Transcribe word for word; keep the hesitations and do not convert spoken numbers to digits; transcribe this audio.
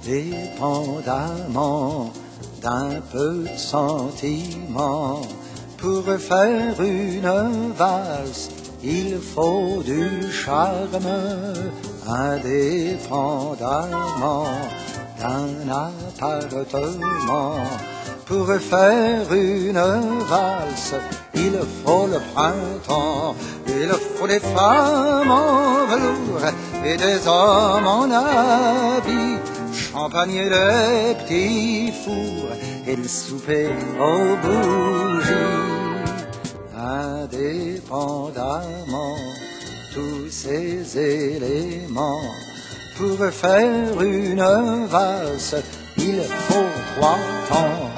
indépendamment d'un peu de sentiment. Pour faire une valse, il faut du charme, indépendamment d'un appartement. Pour faire une valse, il faut le printemps, il faut des femmes en velours et des hommes en habit, champagne et des petits fours et le souper aux bougies. Indépendamment tous ces éléments, pour faire une valse, il faut trois temps.